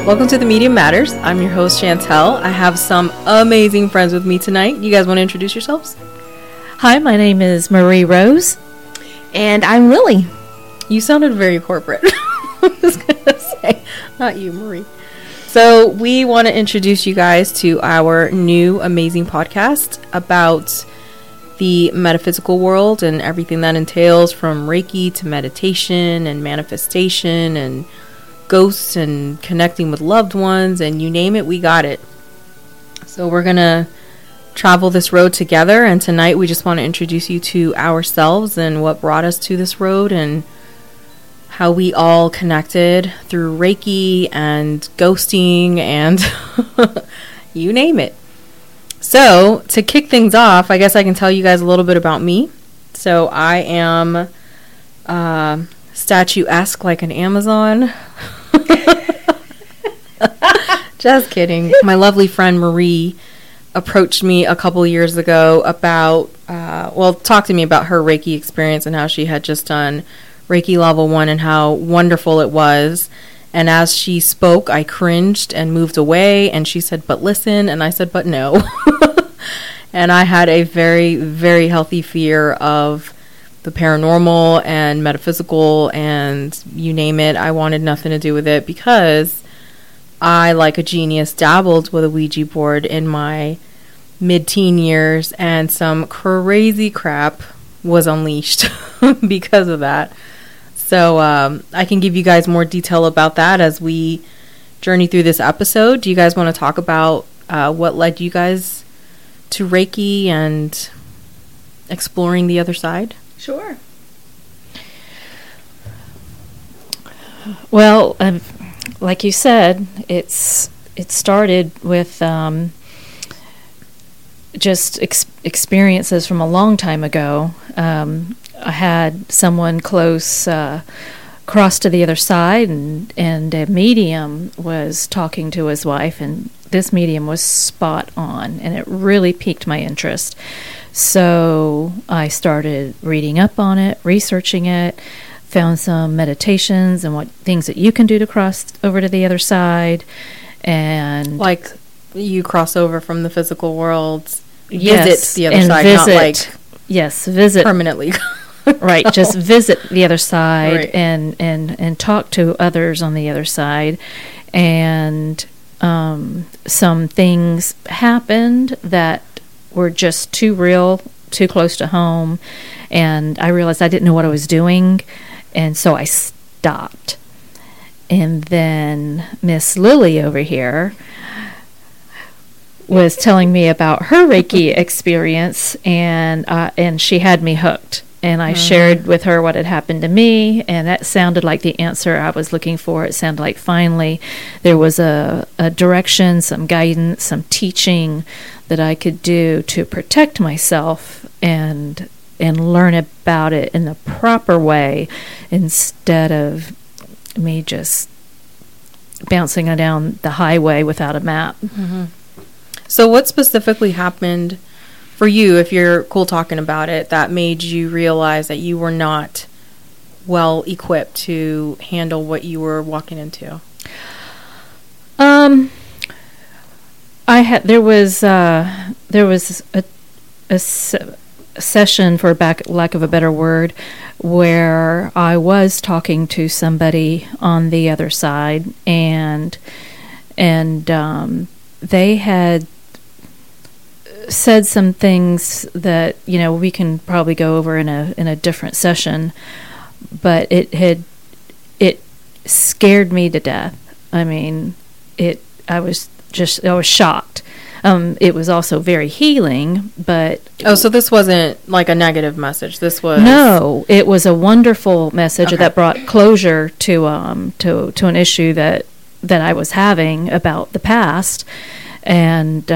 Welcome to The Medium Matters. I'm your host, Chantel. I have some amazing friends with me tonight. You guys want to introduce yourselves? Hi, my name is Marie Rose. And I'm Lily. You sounded very corporate. I was going to say, not you, Marie. So we want to introduce you guys to our new amazing podcast about the metaphysical world and everything that entails, from Reiki to meditation and manifestation and ghosts and connecting with loved ones, and you name it, we got it. So we're going to travel this road together, and tonight we just want to introduce you to ourselves and what brought us to this road and how we all connected through Reiki and ghosting and you name it. So to kick things off, I guess I can tell you guys a little bit about me. So I am statuesque like an Amazon. Just kidding. My lovely friend Marie approached me a couple years ago about, talked to me about her Reiki experience and how she had just done Reiki level 1 and how wonderful it was. And as she spoke, I cringed and moved away, and she said, "But listen," and I said, "But no." And I had a very, very healthy fear of the paranormal and metaphysical and you name it. I wanted nothing to do with it because I, like a genius, dabbled with a Ouija board in my mid-teen years, and some crazy crap was unleashed because of that. So I can give you guys more detail about that as we journey through this episode. Do you guys want to talk about what led you guys to Reiki and exploring the other side? Sure. Well, like you said, it started with just experiences from a long time ago. I had someone close cross to the other side, and a medium was talking to his wife, and this medium was spot on, and it really piqued my interest. So I started reading up on it, researching it, found some meditations and what things that you can do to cross over to the other side. And like you cross over from the physical world, yes, visit the other side, not like visit permanently. Right, just visit the other side, right. and talk to others on the other side. And some things happened that were just too real, too close to home, and I realized I didn't know what I was doing, and so I stopped. And then Miss Lily over here was telling me about her Reiki experience, and she had me hooked. And I shared with her what had happened to me, and that sounded like the answer I was looking for. It sounded like finally there was a direction, some guidance, some teaching that I could do to protect myself and learn about it in the proper way instead of me just bouncing down the highway without a map. Mm-hmm. So what specifically happened for you, if you're cool talking about it, that made you realize that you were not well equipped to handle what you were walking into? There was a session, for lack of a better word, where I was talking to somebody on the other side, and they had said some things that we can probably go over in a different session, but it scared me to death. I mean, I was shocked. It was also very healing, but so this wasn't like a negative message. This was no. It was a wonderful message that brought closure to an issue that I was having about the past, and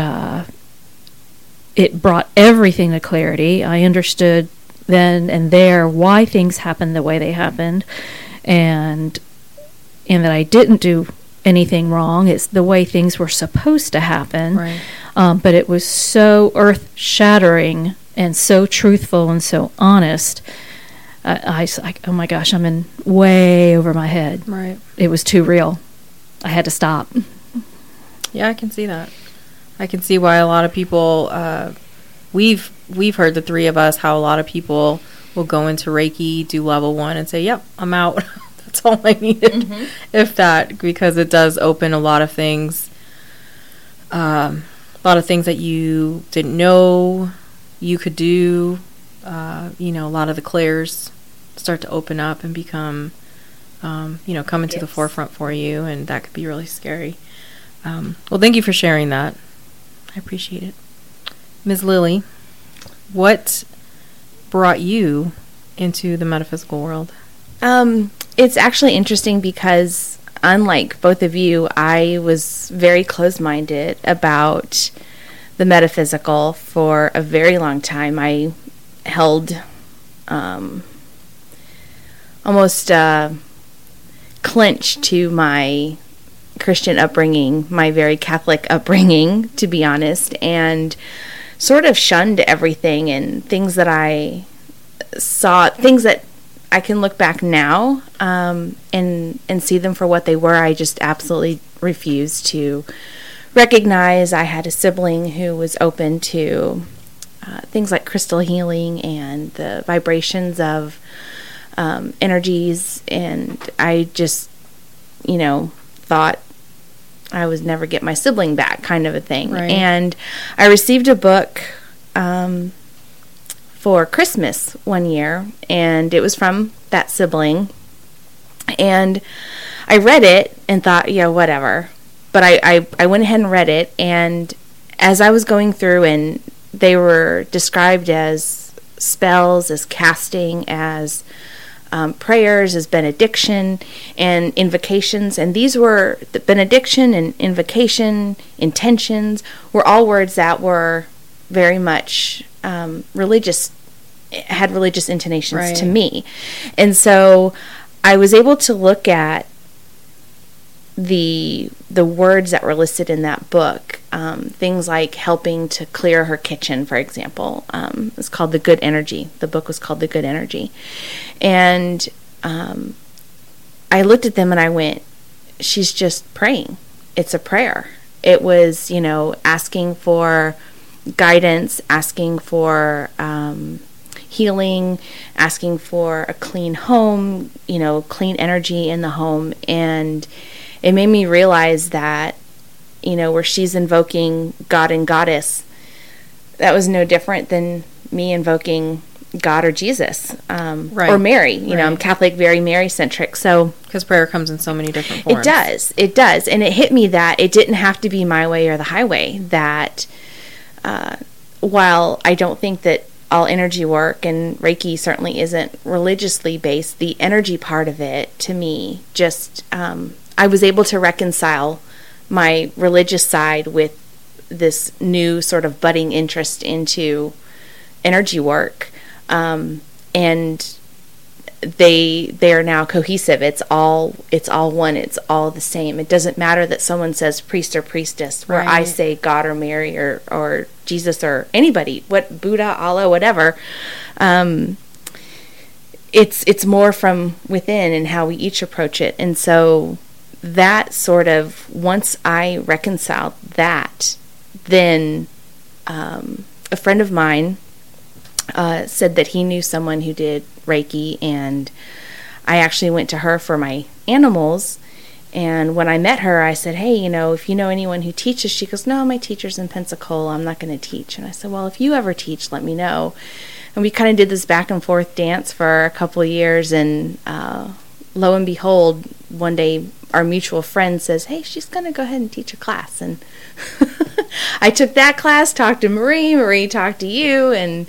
it brought everything to clarity. I understood then and there why things happened the way they happened, and that I didn't do anything wrong. It's the way things were supposed to happen. Right. But it was so earth-shattering and so truthful and so honest. I was like, oh my gosh, I'm in way over my head. Right. It was too real. I had to stop. Yeah, I can see that. I can see why a lot of people, we've heard, the three of us, how a lot of people will go into Reiki, do level 1 and say, yep, I'm out. That's all I needed. If that, because it does open a lot of things, that you didn't know you could do. A lot of the clairs start to open up and become, come into the forefront for you, and that could be really scary. Well, thank you for sharing that. I appreciate it. Ms. Lily, what brought you into the metaphysical world? It's actually interesting because, unlike both of you, I was very closed-minded about the metaphysical for a very long time. I held almost clenched to my Christian upbringing, my very Catholic upbringing, to be honest, and sort of shunned everything, and things that I saw, things that I can look back now and see them for what they were. I just absolutely refused to recognize. I had a sibling who was open to things like crystal healing and the vibrations of energies, and I just, thought I would never get my sibling back, kind of a thing. Right. And I received a book for Christmas one year, and it was from that sibling, and I read it and thought, yeah, whatever. But I went ahead and read it, and as I was going through, and they were described as spells, as casting, as prayers, as benediction and invocations, and these were the benediction and invocation, intentions, were all words that were very much religious, had religious intonations to me. And so I was able to look at the words that were listed in that book, things like helping to clear her kitchen, for example. It's called The Good Energy. The book was called The Good Energy. And I looked at them and I went, she's just praying. It's a prayer. It was, asking for guidance, asking for healing, asking for a clean home, clean energy in the home. And it made me realize that, where she's invoking God and Goddess, that was no different than me invoking God or Jesus, or Mary. I'm Catholic, very Mary-centric. So, because prayer comes in so many different forms. It does. And it hit me that it didn't have to be my way or the highway, that while I don't think that all energy work, and Reiki certainly isn't religiously based, the energy part of it, to me, just, I was able to reconcile my religious side with this new sort of budding interest into energy work, and they are now cohesive. It's all one. It's all the same. It doesn't matter that someone says priest or priestess, where I say God or Mary or Jesus or anybody, what, Buddha, Allah, whatever. It's more from within and how we each approach it. And so that sort of, once I reconciled that, then a friend of mine said that he knew someone who did Reiki, and I actually went to her for my animals. And when I met her, I said, hey, if you know anyone who teaches. She goes, no, my teacher's in Pensacola. I'm not going to teach. And I said, well, if you ever teach, let me know. And we kind of did this back and forth dance for a couple of years, and lo and behold, one day our mutual friend says, hey, she's going to go ahead and teach a class. And I took that class, talked to Marie talked to you, and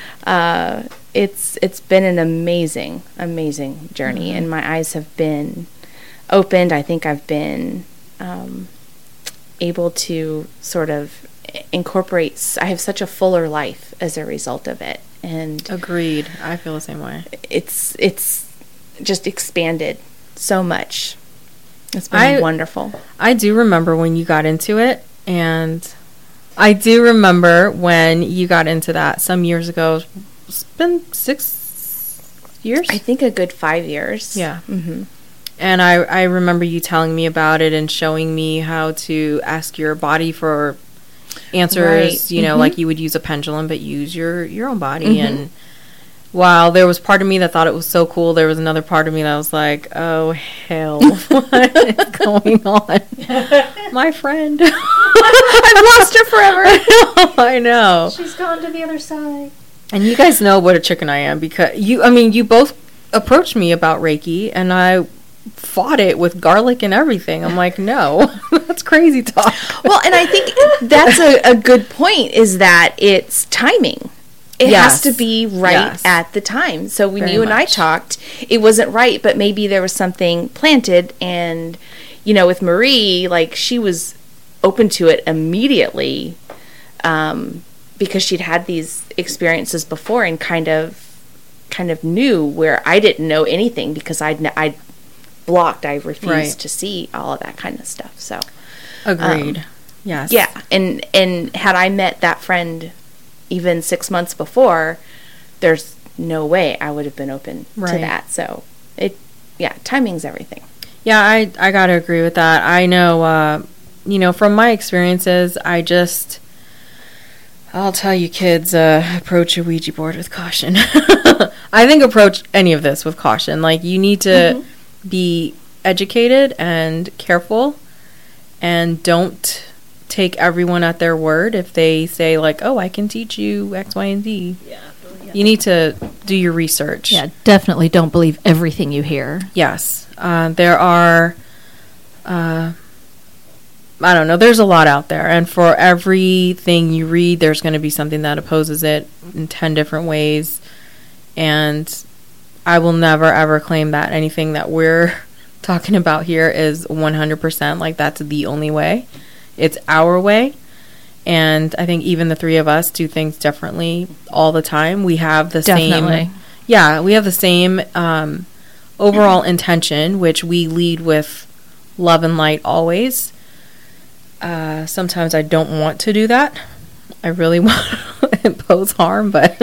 it's been an amazing journey, and my eyes have been opened. I think I've been able to sort of incorporate. I have such a fuller life as a result of it. And agreed. I feel the same way. It's just expanded so much. It's been wonderful. I do remember when you got into it, and I do remember when you got into that some years ago. It's been 6 years? I think a good 5 years. Yeah. Mm-hmm. And I remember you telling me about it and showing me how to ask your body for answers, Right. you know, like you would use a pendulum, but use your own body. And while there was part of me that thought it was so cool, there was another part of me that was like, oh, hell, what is going on? My friend. I've lost her forever. I know. She's gone to the other side. And you guys know what a chicken I am, because you both approached me about Reiki, and I fought it with garlic and everything. I'm like, no, that's crazy talk. Well, and I think that's a good point, is that it's timing. It has to be right at the time. So when Very you and I much. talked, it wasn't right, but maybe there was something planted. And, you know, with Marie, like, she was open to it immediately, because she'd had these experiences before and kind of knew where I didn't know anything, because I'd blocked. I refused Right. to see all of that kind of stuff. So Agreed. Yes. yeah, and had I met that friend even 6 months before, there's no way I would have been open to Right. that. So timing's everything. Yeah, I gotta agree with that. I know, from my experiences, I'll tell you kids, approach a Ouija board with caution. I think approach any of this with caution. Like, you need to be educated and careful, and don't take everyone at their word if they say, like, oh, I can teach you X, Y, and Z. Yeah. You need to do your research. Yeah, definitely don't believe everything you hear. Yes. There are, I don't know, there's a lot out there. And for everything you read, there's going to be something that opposes it in 10 different ways. And I will never, ever claim that anything that we're talking about here is 100%. Like, that's the only way. It's our way. And I think even the three of us do things differently all the time. We have the Definitely. same... Yeah, we have the same overall intention, which we lead with love and light always. Sometimes I don't want to do that. I really want to impose harm, but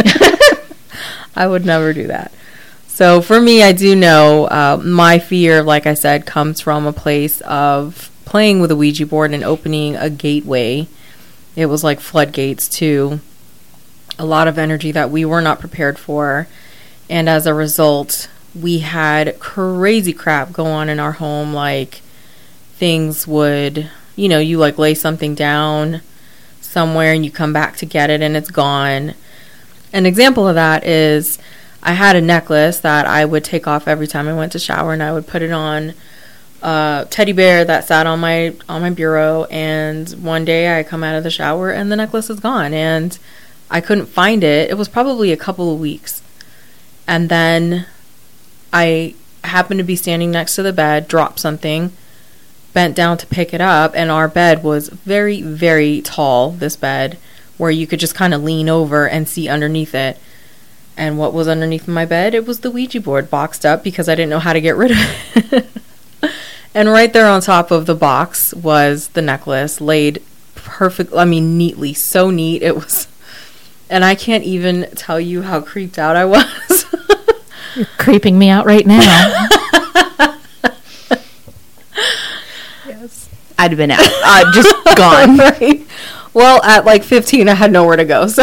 I would never do that. So for me, I do know my fear, like I said, comes from a place of playing with a Ouija board and opening a gateway. It was like floodgates to a lot of energy that we were not prepared for. And as a result, we had crazy crap go on in our home. Like, things would, you like lay something down somewhere and you come back to get it and it's gone. An example of that is I had a necklace that I would take off every time I went to shower, and I would put it on a teddy bear that sat on my bureau. And one day I come out of the shower and the necklace is gone, and I couldn't find it. It was probably a couple of weeks. And then I happened to be standing next to the bed, dropped something, bent down to pick it up, and our bed was very, very tall, this bed, where you could just kind of lean over and see underneath it. And what was underneath my bed? It was the Ouija board, boxed up because I didn't know how to get rid of it. And right there on top of the box was the necklace, laid neatly, so neat. It was, and I can't even tell you how creeped out I was. You're creeping me out right now. Yes. I'd have been out, just gone. Right. Well, at like 15, I had nowhere to go, so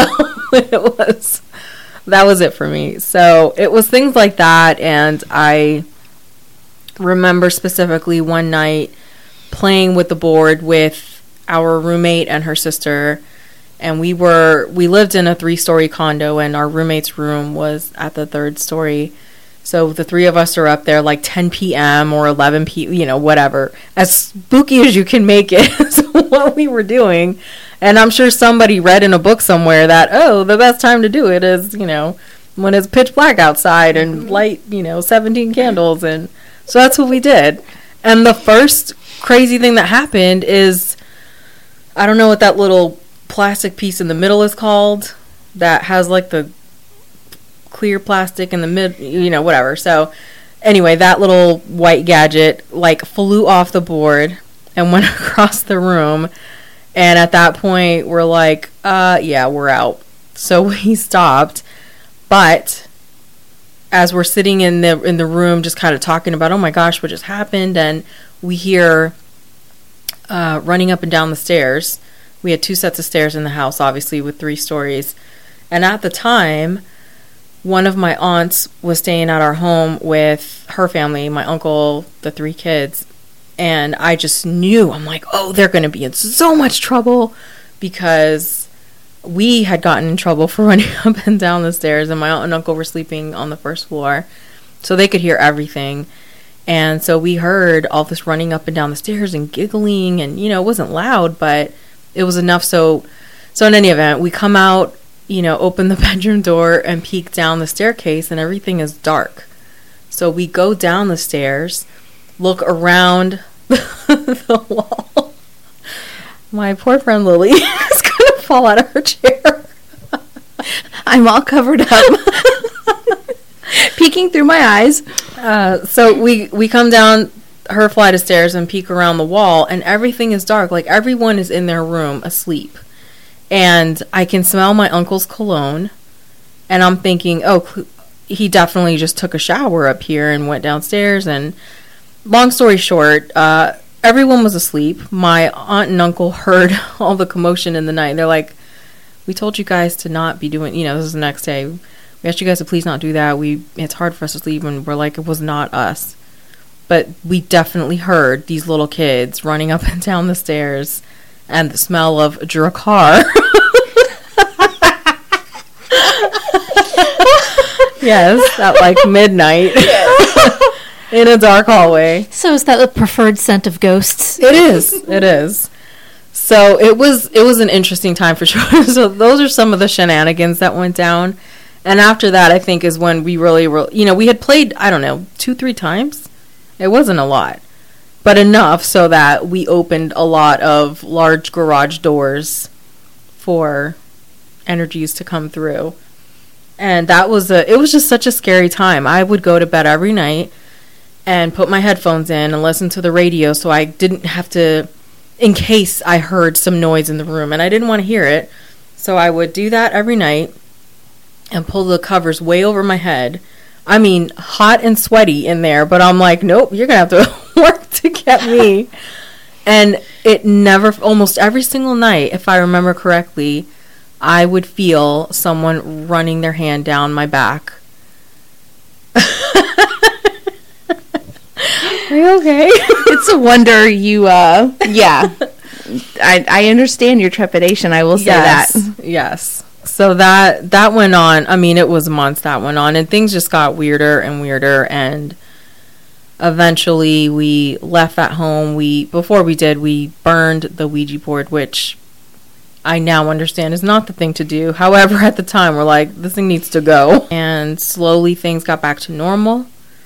that was it for me. So it was things like that, and I remember specifically one night playing with the board with our roommate and her sister, and we lived in a 3-story condo, and our roommate's room was at the 3rd story. So the three of us are up there like 10 p.m. or 11 p.m., whatever. As spooky as you can make it is what we were doing. And I'm sure somebody read in a book somewhere that, the best time to do it is, when it's pitch black outside and light, 17 candles. And so that's what we did. And the first crazy thing that happened is, I don't know what that little plastic piece in the middle is called that has like the clear plastic in the mid, whatever. So anyway, that little white gadget like flew off the board and went across the room. And at that point, we're like, yeah, we're out. So we stopped. But as we're sitting in the room just kind of talking about, oh my gosh, what just happened, and we hear running up and down the stairs. We had 2 sets of stairs in the house, obviously, with 3 stories. And at the time, one of my aunts was staying at our home with her family, my uncle, the 3 kids. And I just knew, I'm like, oh, they're going to be in so much trouble, because we had gotten in trouble for running up and down the stairs, and my aunt and uncle were sleeping on the first floor, so they could hear everything. And so we heard all this running up and down the stairs and giggling, and, it wasn't loud, but it was enough. So in any event, we come out, open the bedroom door and peek down the staircase, and everything is dark. So we go down the stairs, look around the wall. My poor friend Lily is going to fall out of her chair. I'm all covered up, peeking through my eyes. So we come down her flight of stairs and peek around the wall, and everything is dark. Like, everyone is in their room asleep. And I can smell my uncle's cologne, and I'm thinking, oh, he definitely just took a shower up here and went downstairs. And long story short, everyone was asleep. My aunt and uncle heard all the commotion in the night. They're like, we told you guys to not be doing, this is the next day. We asked you guys to please not do that. It's hard for us to sleep. And we're like, it was not us. But we definitely heard these little kids running up and down the stairs, and the smell of Drakkar. Yes, at like midnight. In a dark hallway. So is that the preferred scent of ghosts? It is. So it was an interesting time for sure. So those are some of the shenanigans that went down. And after that, I think, is when we really were, we had played, 2-3 times. It wasn't a lot, but enough so that we opened a lot of large garage doors for energies to come through. And it was just such a scary time. I would go to bed every night and put my headphones in and listen to the radio, so I didn't have to, in case I heard some noise in the room, and I didn't want to hear it. So I would do that every night and pull the covers way over my head. I mean, hot and sweaty in there, but I'm like, nope, you're going to have to work to get me. And it never, almost every single night, if I remember correctly, I would feel someone running their hand down my back. Are you okay? It's a wonder you, yeah. I understand your trepidation, I will say that. Yes. So that went on. I mean, it was months that went on, and things just got weirder and weirder, and eventually we left that home. Before we did, we burned the Ouija board, which I now understand is not the thing to do. However, at the time, we're like, this thing needs to go. And slowly things got back to normal.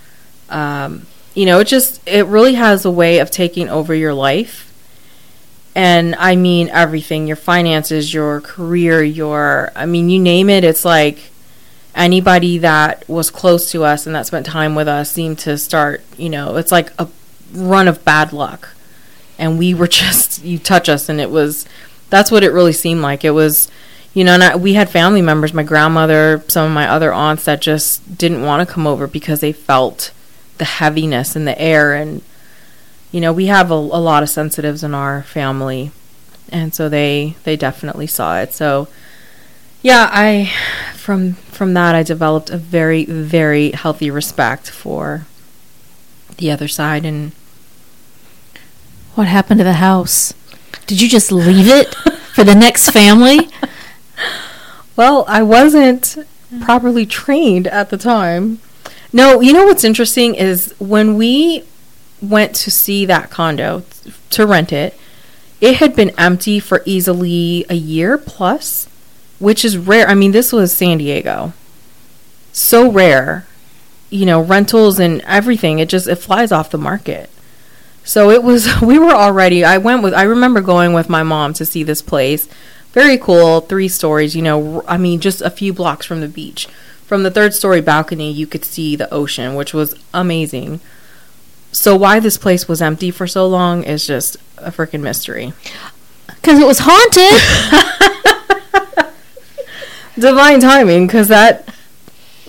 It really has a way of taking over your life. And I mean everything, your finances, your career, you name it. It's like anybody that was close to us and that spent time with us seemed to start, it's like a run of bad luck. And we were just, you touch us, and that's what it really seemed like. It was, and we had family members, my grandmother, some of my other aunts, that just didn't want to come over because they felt the heaviness in the air. And we have a lot of sensitives in our family, and so they definitely saw it. So, yeah, from that, I developed a very, very healthy respect for the other side. And what happened to the house? Did you just leave it for the next family? Well, I wasn't properly trained at the time. No, what's interesting is when we went to see that condo to rent it, it had been empty for easily a year plus, which is rare. I mean, this was San Diego. So rare. Rentals and everything, it flies off the market. So I remember going with my mom to see this place. Very cool, 3 stories, just a few blocks from the beach. From the 3rd story balcony, you could see the ocean, which was amazing. So why this place was empty for so long is just a freaking mystery. Because it was haunted. Divine timing, because that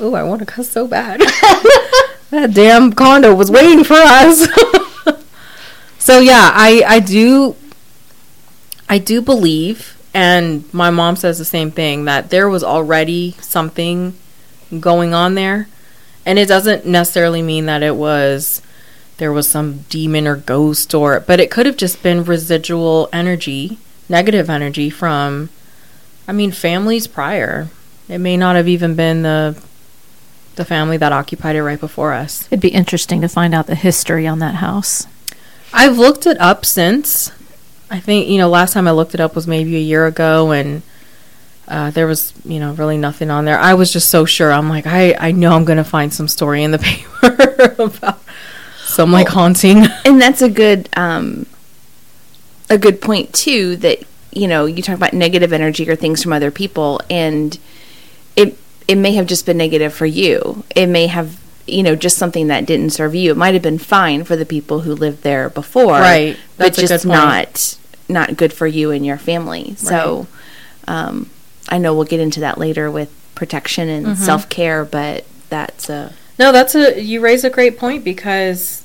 Ooh, I want to cuss so bad. That damn condo was waiting for us. So yeah, I do believe, and my mom says the same thing, that there was already something going on there. And it doesn't necessarily mean that there was some demon or ghost, but it could have just been residual energy, negative energy from, families prior. It may not have even been the family that occupied it right before us. It'd be interesting to find out the history on that house. I've looked it up since. I think, last time I looked it up was maybe a year ago, and there was, really nothing on there. I was just so sure. I'm like, I know I'm going to find some story in the paper about some, haunting. And that's a good point, too, that, you talk about negative energy or things from other people, and it may have just been negative for you. It may have, just something that didn't serve you. It might have been fine for the people who lived there before. Right. That's but just not good for you and your family. Right. So, I know we'll get into that later with protection and self-care, but that's you raise a great point, because,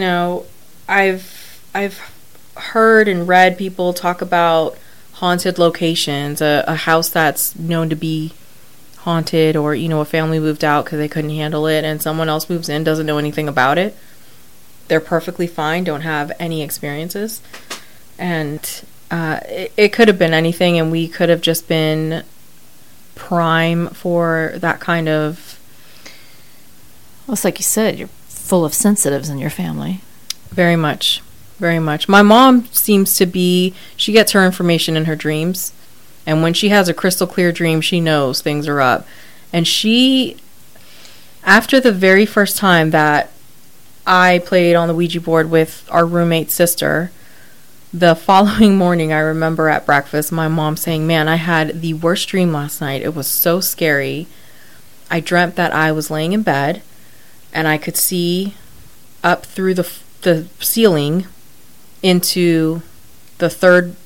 I've heard and read people talk about haunted locations, a house that's known to be haunted, or a family moved out because they couldn't handle it, and someone else moves in, doesn't know anything about it. They're perfectly fine, don't have any experiences, and it could have been anything, and we could have just been prime for that kind of. Well, it's like you said, you're full of sensitives in your family. Very much, very much. My mom seems to be. She gets her information in her dreams. And when she has a crystal clear dream, she knows things are up. And after the very first time that I played on the Ouija board with our roommate's sister, the following morning, I remember at breakfast, my mom saying, "Man, I had the worst dream last night. It was so scary. I dreamt that I was laying in bed, and I could see up through the ceiling into the third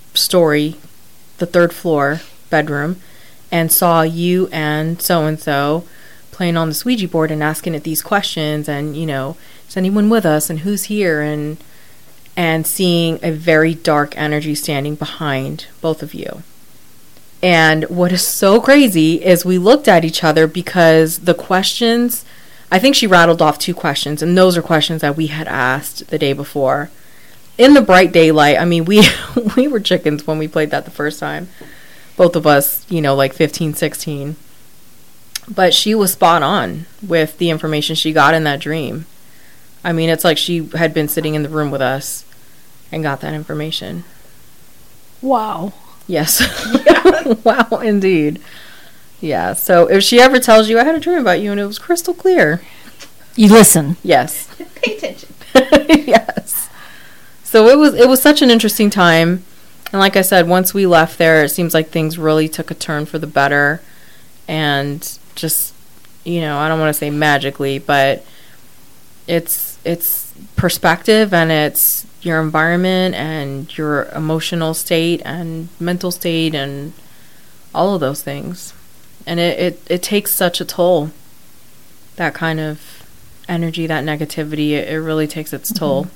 floor bedroom, and saw you and so-and-so playing on the Ouija board and asking it these questions, and, is anyone with us, and who's here, and seeing a very dark energy standing behind both of you." And what is so crazy is we looked at each other, because the questions, I think she rattled off 2 questions, and those are questions that we had asked the day before. In the bright daylight, we were chickens when we played that the first time. Both of us, 15, 16. But she was spot on with the information she got in that dream. It's like she had been sitting in the room with us and got that information. Wow. Yes. Wow, indeed. Yeah, so if she ever tells you, "I had a dream about you and it was crystal clear," you listen. Yes. Pay attention. Yes. So it was such an interesting time. And like I said, once we left there, it seems like things really took a turn for the better. And just, I don't want to say magically, but it's perspective, and it's your environment and your emotional state and mental state and all of those things. And it takes such a toll, that kind of energy, that negativity. It really takes its toll.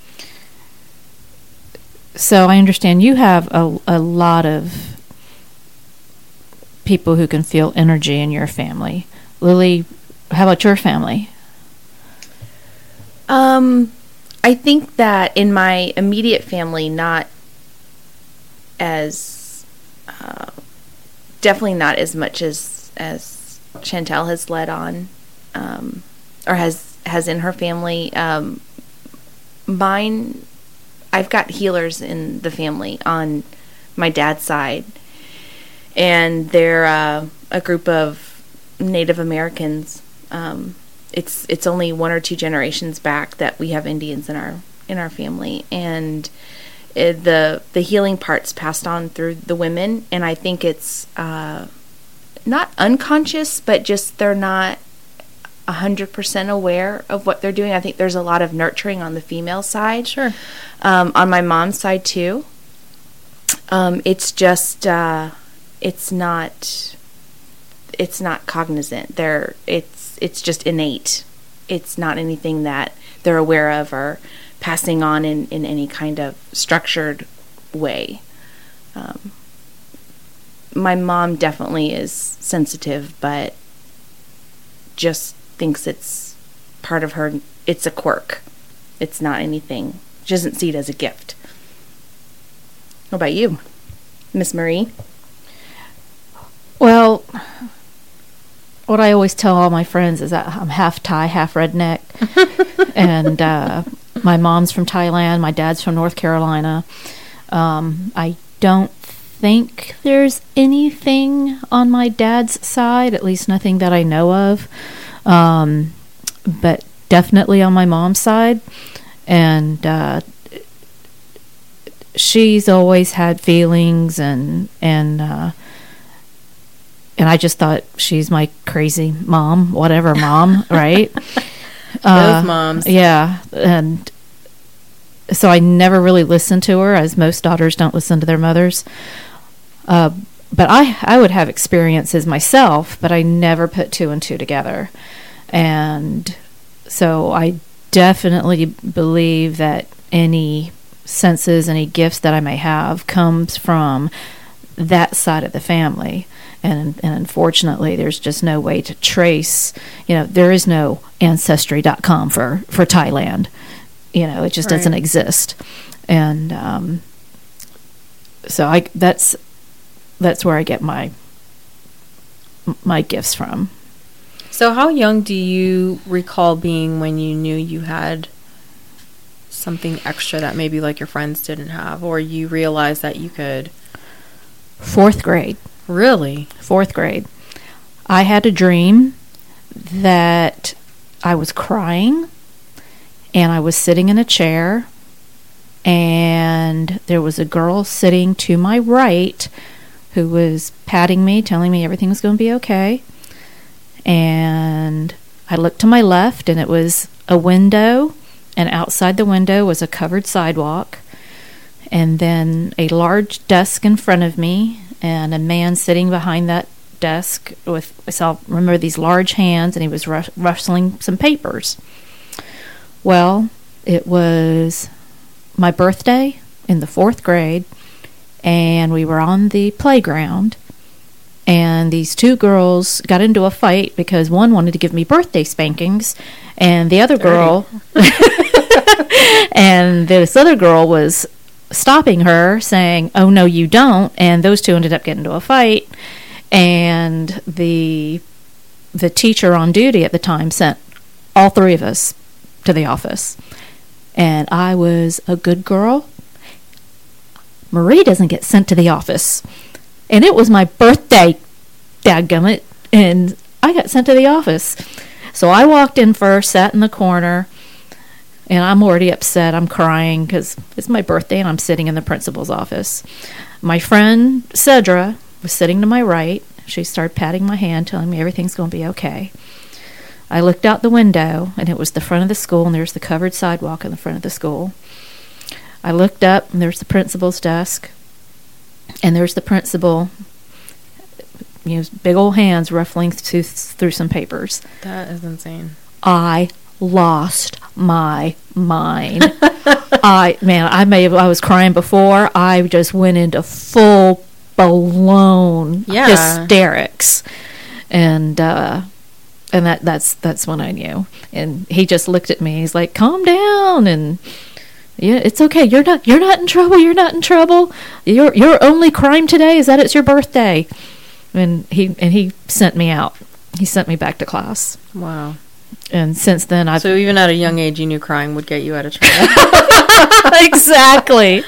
So I understand you have a lot of people who can feel energy in your family. Lily, how about your family? I think that in my immediate family, not as, definitely not as much as Chantel has led on, or has in her family. Mine, I've got healers in the family on my dad's side, and they're a group of Native Americans. It's only 1 or 2 generations back that we have Indians in our family, and the healing part's passed on through the women, and I think it's not unconscious, but just they're not 100% aware of what they're doing. I think there's a lot of nurturing on the female side. Sure. On my mom's side too. It's just it's not cognizant. it's just innate. It's not anything that they're aware of or passing on in any kind of structured way. My mom definitely is sensitive, but just thinks it's part of her. It's a quirk. It's not anything. She doesn't see it as a gift. What about you, Miss Marie? Well, what I always tell all my friends is that I'm half Thai, half redneck. And my mom's from Thailand. My dad's from North Carolina. I don't think there's anything on my dad's side, at least nothing that I know of. But definitely on my mom's side. And she's always had feelings, and I just thought she's my crazy mom, whatever mom, right? Those moms. Yeah. And so I never really listened to her, as most daughters don't listen to their mothers. But I would have experiences myself, but I never put two and two together. And so I definitely believe that any senses, any gifts that I may have comes from that side of the family. And unfortunately, there's just no way to trace, there is no Ancestry.com for Thailand. It just doesn't exist. And so that's where I get my gifts from. So how young do you recall being when you knew you had something extra that maybe like your friends didn't have, or you realized that you could? 4th grade. Really? 4th grade. I had a dream that I was crying and I was sitting in a chair, and there was a girl sitting to my right who was patting me, telling me everything was going to be okay. And I looked to my left, and it was a window, and outside the window was a covered sidewalk, and then a large desk in front of me, and a man sitting behind that desk I remember these large hands, and he was rustling some papers. Well, it was my birthday in the 4th grade, and we were on the playground, and these two girls got into a fight because one wanted to give me birthday spankings, and the other girl, and this other girl was stopping her, saying, "Oh, no, you don't." And those two ended up getting into a fight, and the teacher on duty at the time sent all three of us to the office. And I was a good girl. Marie doesn't get sent to the office. And it was my birthday, dadgummit, and I got sent to the office. So I walked in first, sat in the corner, and I'm already upset. I'm crying because it's my birthday and I'm sitting in the principal's office. My friend, Cedra, was sitting to my right. She started patting my hand, telling me everything's going to be okay. I looked out the window, and it was the front of the school, and there's the covered sidewalk in the front of the school. I looked up, and there's the principal's desk, and there's the principal, big old hands ruffling through some papers. That is insane. I lost my mind. I was crying before. I just went into full blown hysterics, and that's when I knew. And he just looked at me. He's like, "Calm down, and yeah, it's okay. You're not in trouble. You're not in trouble. Your only crime today is that it's your birthday." And he sent me out. He sent me back to class. Wow. And since then, So even at a young age, you knew crying would get you out of trouble. Exactly.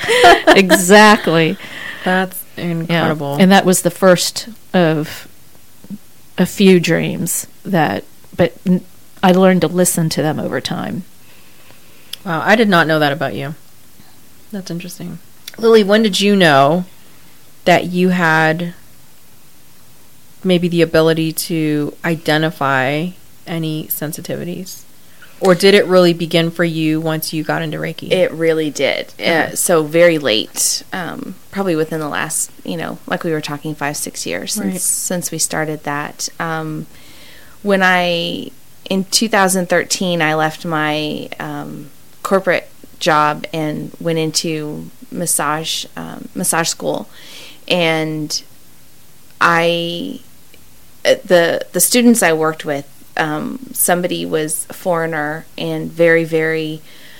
That's incredible. Yeah. And that was the first of a few dreams but I learned to listen to them over time. Wow, I did not know that about you. That's interesting. Lily, when did you know that you had maybe the ability to identify any sensitivities? Or did it really begin for you once you got into Reiki? It really did. So very late, probably within the last, like we were talking, 5-6 years since we started that. When I in 2013, I left my corporate job and went into massage school, and the students I worked with, somebody was a foreigner and very, very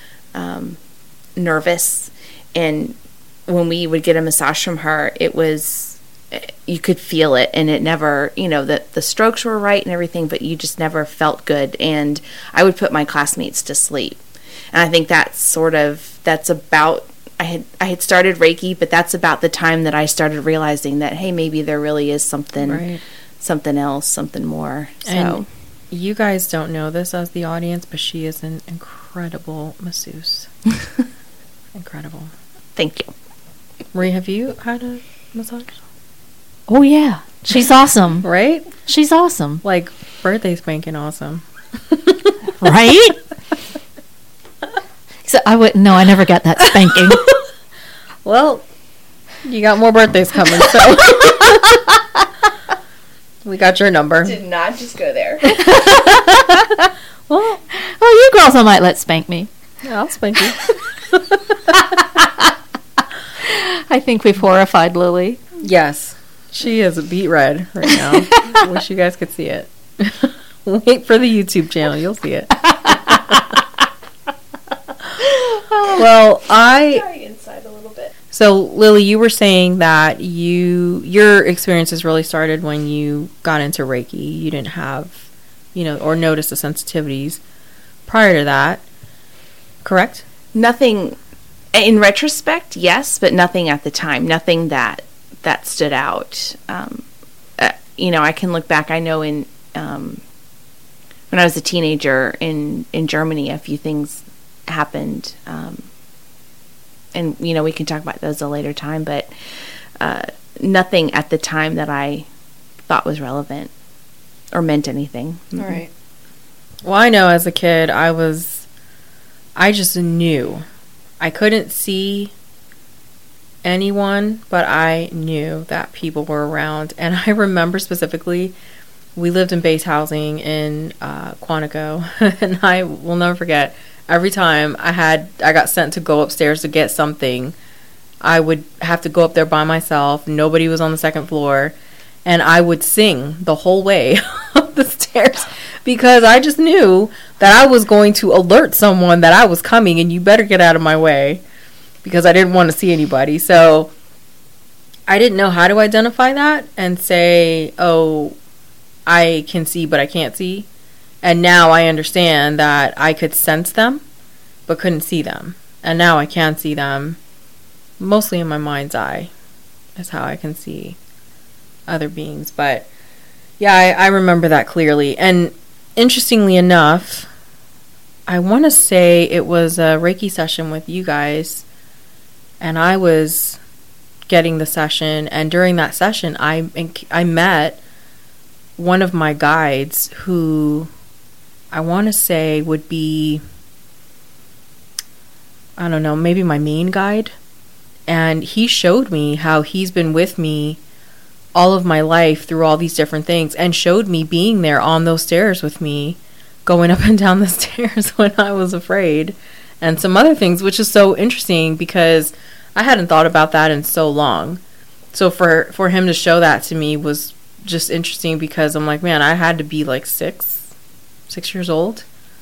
nervous, and when we would get a massage from her, it was, you could feel it, and it never, the strokes were right and everything, but you just never felt good, and I would put my classmates to sleep. And I think that's about, I had started Reiki, but that's about the time that I started realizing that, hey, maybe there really is something else, something more. So. And you guys don't know this as the audience, but she is an incredible masseuse. Incredible. Thank you. Marie, have you had a massage? Oh, yeah. She's awesome. Right? She's awesome. Like, birthday spanking awesome. Right? So I never got that spanking. Well, you got more birthdays coming, so we got your number. Did not just go there. Well, you girls I might let spank me. Yeah, I'll spank you. I think we've horrified Lily. Yes. She is a beet red right now. I wish you guys could see it. Wait for the YouTube channel. You'll see it. Well, inside a little bit. So, Lily, you were saying that your experiences really started when you got into Reiki. You didn't have, or notice the sensitivities prior to that, correct? Nothing, in retrospect, yes, but nothing at the time. Nothing that stood out. I can look back. I know when I was a teenager in Germany, a few things happened, and we can talk about those at a later time, but nothing at the time that I thought was relevant or meant anything. Mm-hmm. All right. Well, I know as a kid I just knew. I couldn't see anyone, but I knew that people were around. And I remember specifically, we lived in base housing in Quantico, and I will never forget, every time I got sent to go upstairs to get something, I would have to go up there by myself. Nobody was on the second floor, and I would sing the whole way up the stairs because I just knew that I was going to alert someone that I was coming and you better get out of my way, because I didn't want to see anybody. So I didn't know how to identify that and say, oh, I can see but I can't see. And now I understand that I could sense them but couldn't see them. And now I can see them mostly in my mind's eye. That's how I can see other beings. But yeah, I remember that clearly. And interestingly enough, I want to say it was a Reiki session with you guys, and I was getting the session, and during that session I met one of my guides who I want to say would be, I don't know, maybe my main guide. And he showed me how he's been with me all of my life through all these different things, and showed me being there on those stairs with me, going up and down the stairs when I was afraid, and some other things, which is so interesting because I hadn't thought about that in so long. So for him to show that to me was just interesting, because I'm like, man, I had to be like 6 years old.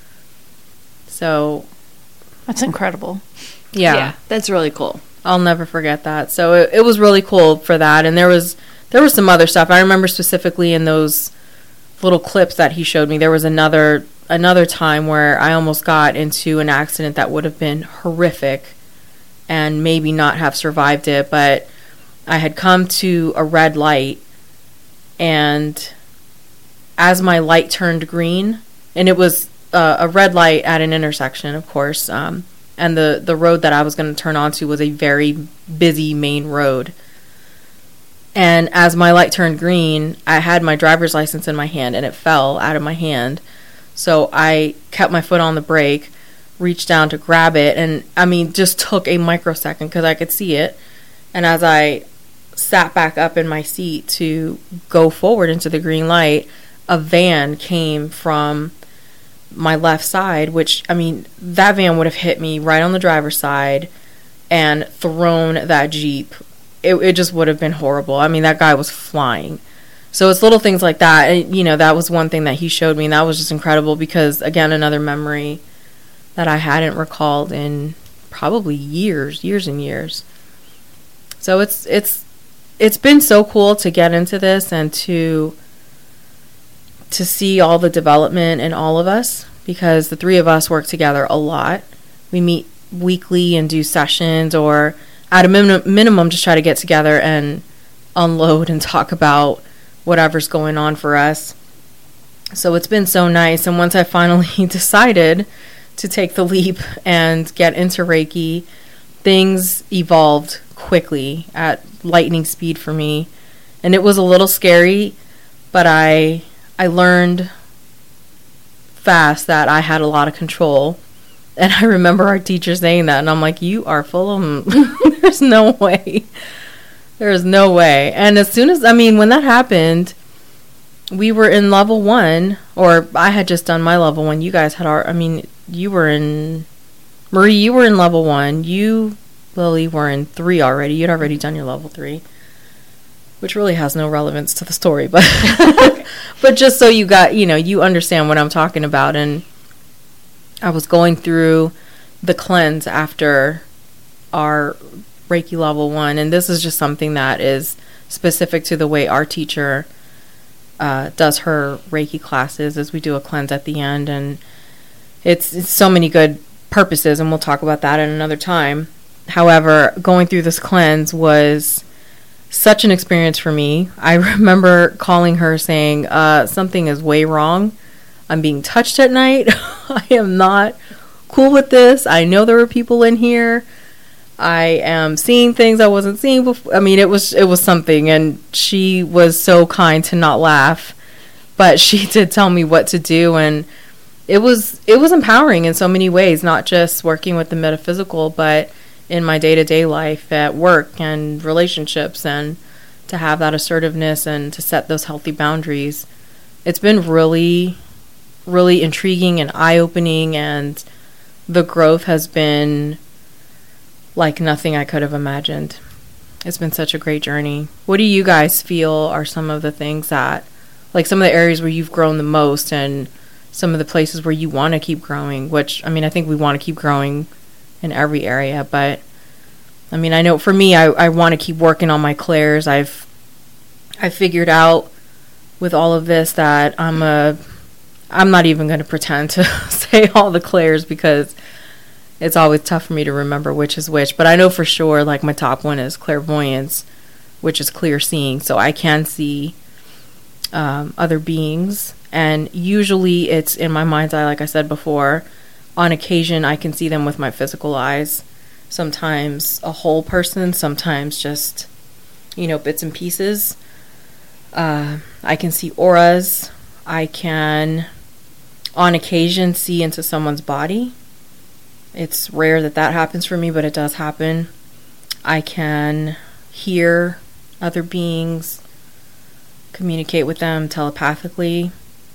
So that's incredible. Yeah, that's really cool. I'll never forget that. So it was really cool for that. And there was some other stuff. I remember specifically in those little clips that he showed me, there was another time where I almost got into an accident that would have been horrific and maybe not have survived it. But I had come to a red light, and as my light turned green, and it was a red light at an intersection, of course, and the road that I was going to turn onto was a very busy main road. And as my light turned green, I had my driver's license in my hand, and it fell out of my hand. So I kept my foot on the brake, reached down to grab it, and just took a microsecond because I could see it. And as I sat back up in my seat to go forward into the green light, a van came from my left side, which, I mean, that van would have hit me right on the driver's side and thrown that Jeep. It just would have been horrible. I mean, that guy was flying. So it's little things like that. And, you know, that was one thing that he showed me, and that was just incredible because, again, another memory that I hadn't recalled in probably years and years. So it's been so cool to get into this and to see all the development in all of us, because the three of us work together a lot. We meet weekly and do sessions, or at a minimum just try to get together and unload and talk about whatever's going on for us. So it's been so nice. And once I finally decided to take the leap and get into Reiki, things evolved quickly at lightning speed for me. And it was a little scary, but I learned fast that I had a lot of control. And I remember our teacher saying that, and I'm like, you are full of them. There's no way. There is no way. And as soon as, I mean, when that happened, we were in level 1, or I had just done my level 1. You guys had you were in, Marie, you were in level 1. You, Lily, were in 3 already. You'd already done your level 3, which really has no relevance to the story, but but just so you got, you understand what I'm talking about. And I was going through the cleanse after our Reiki level 1, and this is just something that is specific to the way our teacher does her Reiki classes, as we do a cleanse at the end, and it's so many good purposes, and we'll talk about that at another time. However, going through this cleanse was such an experience for me. I remember calling her saying, something is way wrong. I'm being touched at night. I am not cool with this. I know there were people in here. I am seeing things I wasn't seeing before. I mean, it was something, and she was so kind to not laugh, but she did tell me what to do, and it was empowering in so many ways, not just working with the metaphysical, but in my day-to-day life at work and relationships, and to have that assertiveness and to set those healthy boundaries. It's been really, really intriguing and eye-opening, and the growth has been like nothing I could have imagined. It's been such a great journey. What do you guys feel are some of the things that, like some of the areas where you've grown the most, and some of the places where you want to keep growing, which, I mean, I think we want to keep growing in every area, but I mean, I know for me, I want to keep working on my clairs. I've figured out with all of this that I'm not even going to pretend to say all the clairs, because it's always tough for me to remember which is which. But I know for sure, like, my top one is clairvoyance, which is clear seeing. So I can see other beings. And usually it's in my mind's eye, like I said before. On occasion, I can see them with my physical eyes. Sometimes a whole person, sometimes just, bits and pieces. I can see auras. I can, on occasion, see into someone's body. It's rare that happens for me, but it does happen. I can hear other beings, communicate with them telepathically.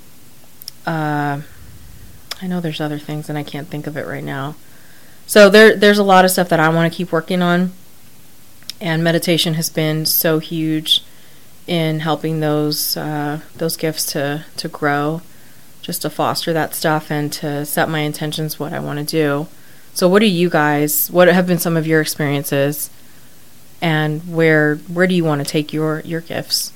I know there's other things, and I can't think of it right now. So there's a lot of stuff that I want to keep working on, and meditation has been so huge in helping those gifts to grow, just to foster that stuff and to set my intentions, what I want to do. So what have been some of your experiences, and where do you want to take your gifts?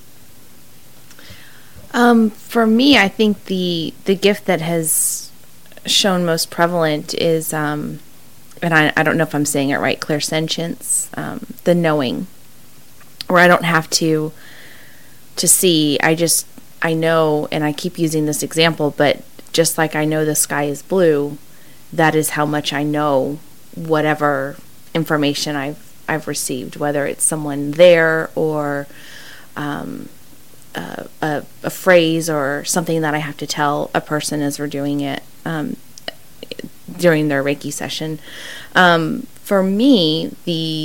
For me, I think the gift that has shown most prevalent is, and I don't know if I'm saying it right, clairsentience, the knowing, where I don't have to see, I know, and I keep using this example, but just like I know the sky is blue, that is how much I know whatever information I've received, whether it's someone there or a phrase or something that I have to tell a person as we're doing it during their Reiki session. For me,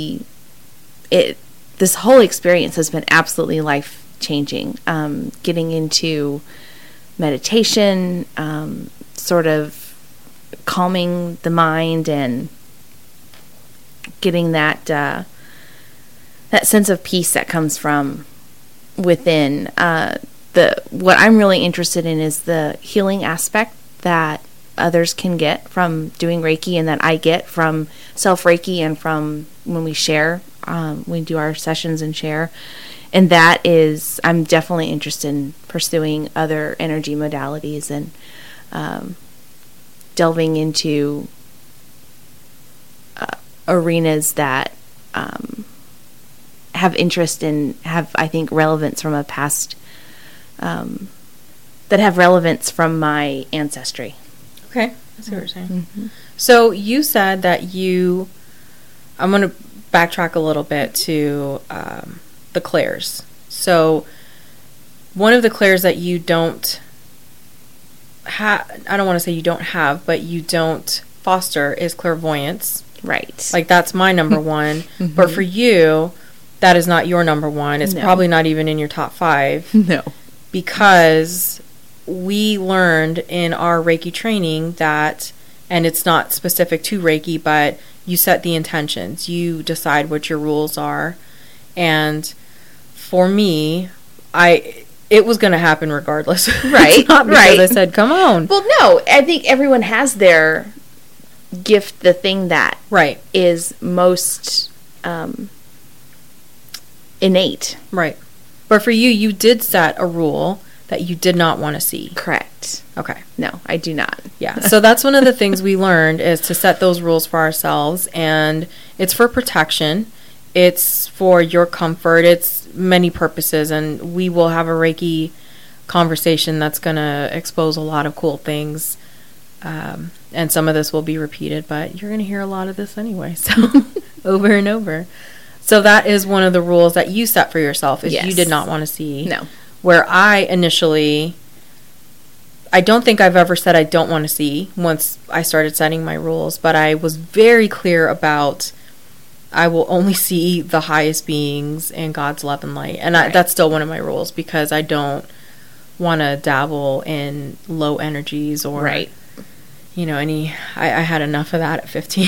this whole experience has been absolutely life-changing. Getting into meditation, sort of calming the mind and getting that that sense of peace that comes from within. What I'm really interested in is the healing aspect that others can get from doing Reiki, and that I get from self Reiki and from when we share, we do our sessions and share. And that is, I'm definitely interested in pursuing other energy modalities and delving into arenas that have interest and have, I think, relevance from a past, that have relevance from my ancestry. Okay, I see what you're saying. Mm-hmm. So you said that I'm going to backtrack a little bit to the clairs. So one of the clairs that you don't have, I don't want to say you don't have, but you don't foster is clairvoyance. Right. Like, that's my number one. Mm-hmm. But for you, that is not your number one. It's probably not even in your top 5. No. Because we learned in our Reiki training that, and it's not specific to Reiki, but you set the intentions. You decide what your rules are. And for me, it was going to happen regardless. Right. It's not because I said, come on. Well, no, I think everyone has their gift, the thing that is most innate. Right. But for you, you did set a rule that you did not want to see. Correct. Okay. No, I do not. Yeah. So that's one of the things we learned, is to set those rules for ourselves. And it's for protection. It's for your comfort. It's many purposes. And we will have a Reiki conversation that's going to expose a lot of cool things. And some of this will be repeated, but you're going to hear a lot of this anyway. So over and over. So that is one of the rules that you set for yourself, is you did not want to see. No. Where I initially, I don't think I've ever said I don't want to see once I started setting my rules, but I was very clear about, I will only see the highest beings and God's love and light. And that's still one of my rules, because I don't want to dabble in low energies or, you know, I had enough of that at 15.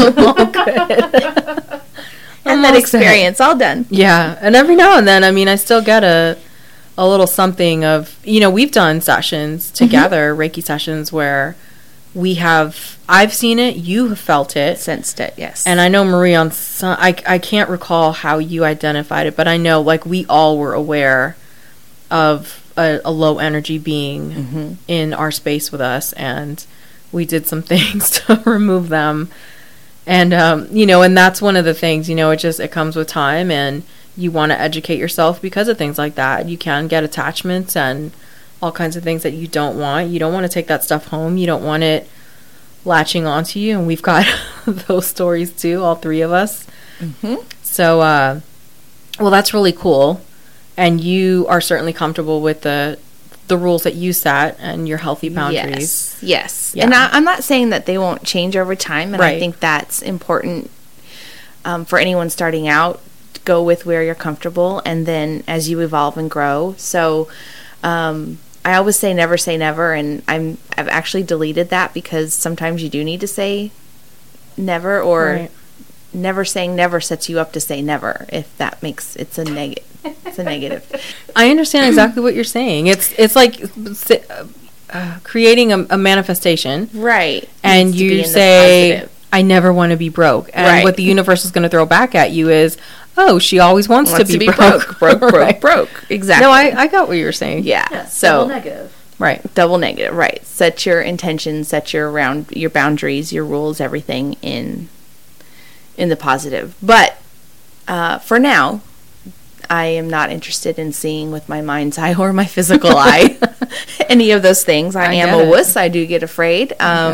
And that experience all done. Yeah. And every now and then, I mean, I still get a little something of, you know, we've done sessions together, Reiki sessions, where I've seen it, you have felt it. Sensed it, yes. And I know, Marie, I can't recall how you identified it, but I know, like, we all were aware of a low energy being in our space with us, and we did some things to remove them. And, you know, and that's one of the things, you know, it comes with time, and you want to educate yourself because of things like that. You can get attachments and all kinds of things that you don't want. You don't want to take that stuff home. You don't want it latching onto you. And we've got those stories too, all 3 of us. So, well, that's really cool. And you are certainly comfortable with the rules that you set and your healthy boundaries. Yes. Yeah. And I'm not saying that they won't change over time. And I think that's important for anyone starting out. Go with where you're comfortable, and then as you evolve and grow. So I always say never, and I've actually deleted that, because sometimes you do need to say never, or never saying never sets you up to say never, if that makes it's a negative. I understand exactly what you're saying. It's like creating a manifestation, right? And you say, I never want to be broke, and what the universe is going to throw back at you is, oh, she always wants to be broke. Broke. Exactly. No, I got what you were saying. Yeah. So double negative. Right. Double negative. Right. Set your intentions, set your boundaries, your rules, everything in the positive. But for now, I am not interested in seeing with my mind's eye or my physical eye any of those things. I am a wuss. I do get afraid.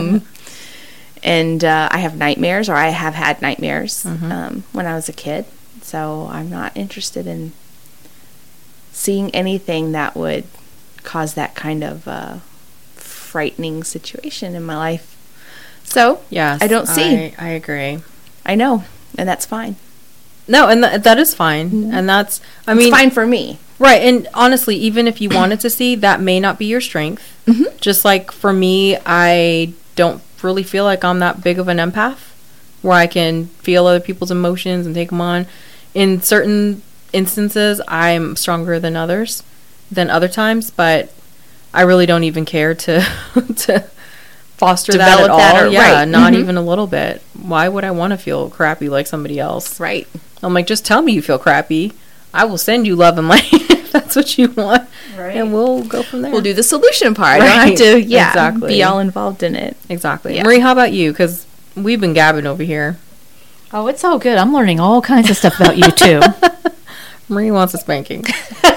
And I have nightmares, or I have had nightmares when I was a kid. So I'm not interested in seeing anything that would cause that kind of frightening situation in my life. So yes, I don't see. I agree. I know, and that's fine. No, and that is fine. And that's, I mean, it's fine for me. Right, and honestly, even if you wanted to see, that may not be your strength. Mm-hmm. Just like for me, I don't really feel like I'm that big of an empath where I can feel other people's emotions and take them on. In certain instances, I'm stronger than other times, but I really don't even care to to foster that at all. That right. Not even a little bit. Why would I want to feel crappy like somebody else? Right. I'm like, just tell me you feel crappy. I will send you love and light if that's what you want. Right. And we'll go from there. We'll do the solution part. Right. I don't have to, Exactly. be all involved in it. Exactly. Yeah. Marie, how about you? Because we've been gabbing over here. Oh, it's all good. I'm learning all kinds of stuff about you, too. Marie wants a spanking. I'm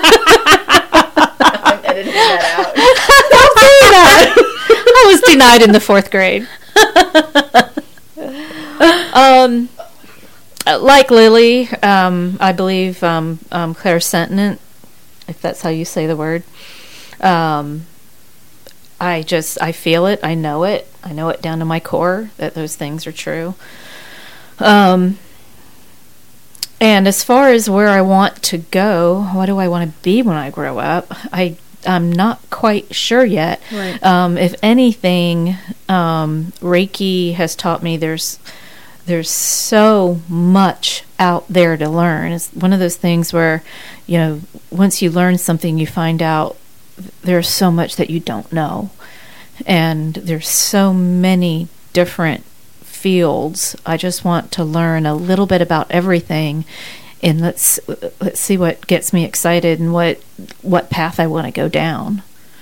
editing that out. Don't say that. I was denied in the 4th grade. Like Lily, I believe clairsentient, if that's how you say the word. I feel it. I know it. I know it down to my core that those things are true. And as far as where I want to go, what do I want to be when I grow up? I'm not quite sure yet. Right. If anything, Reiki has taught me there's so much out there to learn. It's one of those things where, once you learn something, you find out there's so much that you don't know. And there's so many different fields. I just want to learn a little bit about everything, and let's see what gets me excited and what path I want to go down.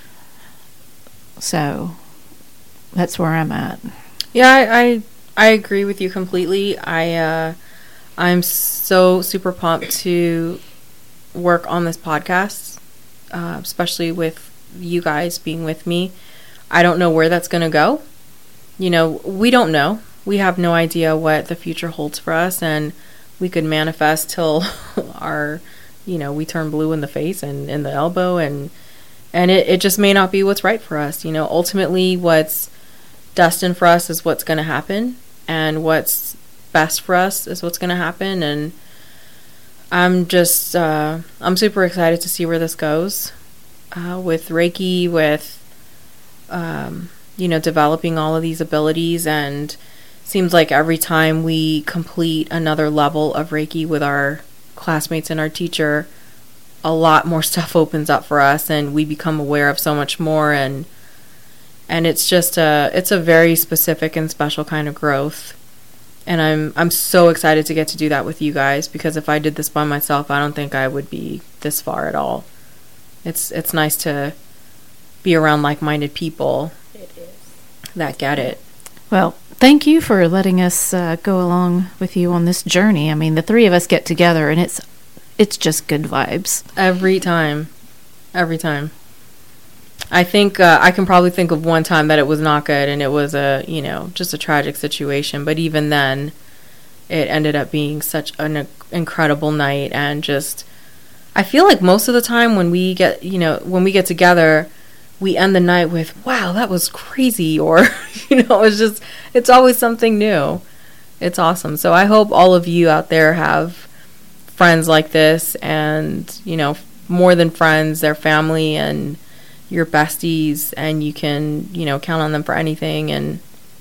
So that's where I'm at. Yeah, I agree with you completely. I'm so super pumped to work on this podcast, especially with you guys being with me. I don't know where that's going to go. We don't know. We have no idea what the future holds for us, and we could manifest till we turn blue in the face and in the elbow, and it just may not be what's right for us. Ultimately what's destined for us is what's going to happen, and what's best for us is what's going to happen. And I'm just I'm super excited to see where this goes with Reiki, with developing all of these abilities. And seems like every time we complete another level of Reiki with our classmates and our teacher, a lot more stuff opens up for us, and we become aware of so much more. And it's just it's a very specific and special kind of growth. And I'm so excited to get to do that with you guys, because if I did this by myself, I don't think I would be this far at all. It's nice to be around like-minded people that get it. Well, thank you for letting us go along with you on this journey. I mean, the three of us get together, and it's just good vibes. Every time. I think I can probably think of one time that it was not good, and it was just a tragic situation. But even then, it ended up being such an incredible night. And just, I feel like most of the time when we get together, we end the night with, wow, that was crazy. Or, it's always something new. It's awesome. So I hope all of you out there have friends like this, and, more than friends, their family and your besties, and you can, count on them for anything. And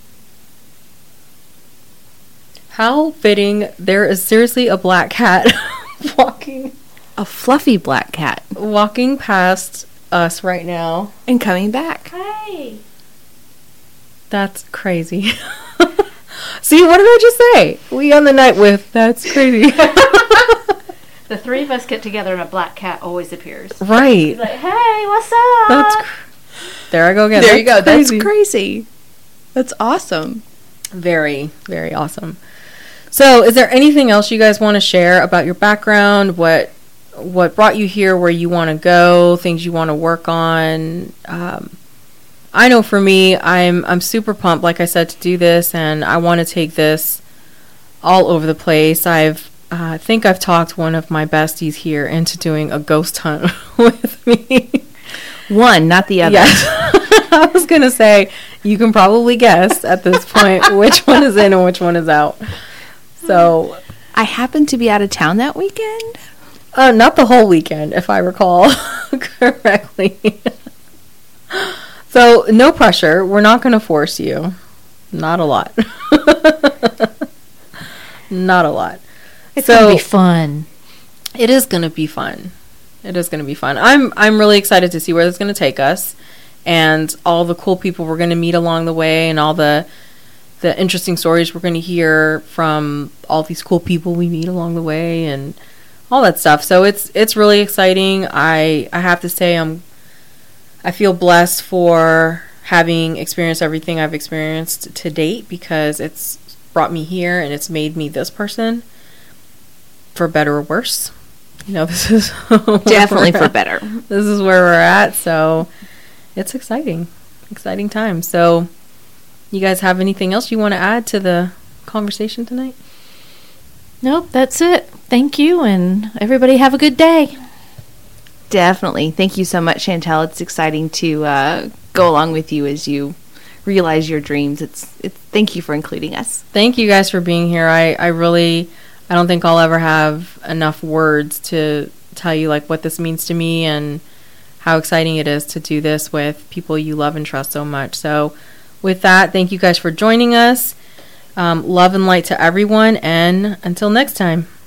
how fitting, there is seriously a black cat A fluffy black cat. walking past us right now. And coming back. Hey! That's crazy. See, what did I just say? We on the night with, that's crazy. The three of us get together, and a black cat always appears. Right. He's like, hey, what's up? That's there I go again. There you go. That's That's crazy. That's awesome. Very, very awesome. So, is there anything else you guys want to share about your background? What brought you here? Where you want to go? Things you want to work on? I know for me, I'm super pumped, like I said, to do this, and I want to take this all over the place. I think I've talked one of my besties here into doing a ghost hunt with me. One, not the other. Yes. I was going to say, you can probably guess at this point which one is in and which one is out. So, I happened to be out of town that weekend. Not the whole weekend, if I recall correctly. So, no pressure. We're not going to force you. Not a lot. Not a lot. It's going to be fun. It is going to be fun. It is going to be fun. I'm really excited to see where this is going to take us, and all the cool people we're going to meet along the way, and all the interesting stories we're going to hear from all these cool people we meet along the way, and all that stuff. So it's really exciting. I have to say I feel blessed for having experienced everything I've experienced to date, because it's brought me here and it's made me this person, for better or worse. This is definitely for better. This is where we're at, so it's exciting time. So you guys have anything else you want to add to the conversation tonight? Nope, that's it. Thank you, and everybody have a good day. Definitely. Thank you so much, Chantel. It's exciting to go along with you as you realize your dreams. Thank you for including us. Thank you guys for being here. I don't think I'll ever have enough words to tell you what this means to me and how exciting it is to do this with people you love and trust so much. So with that, thank you guys for joining us. Love and light to everyone, and until next time.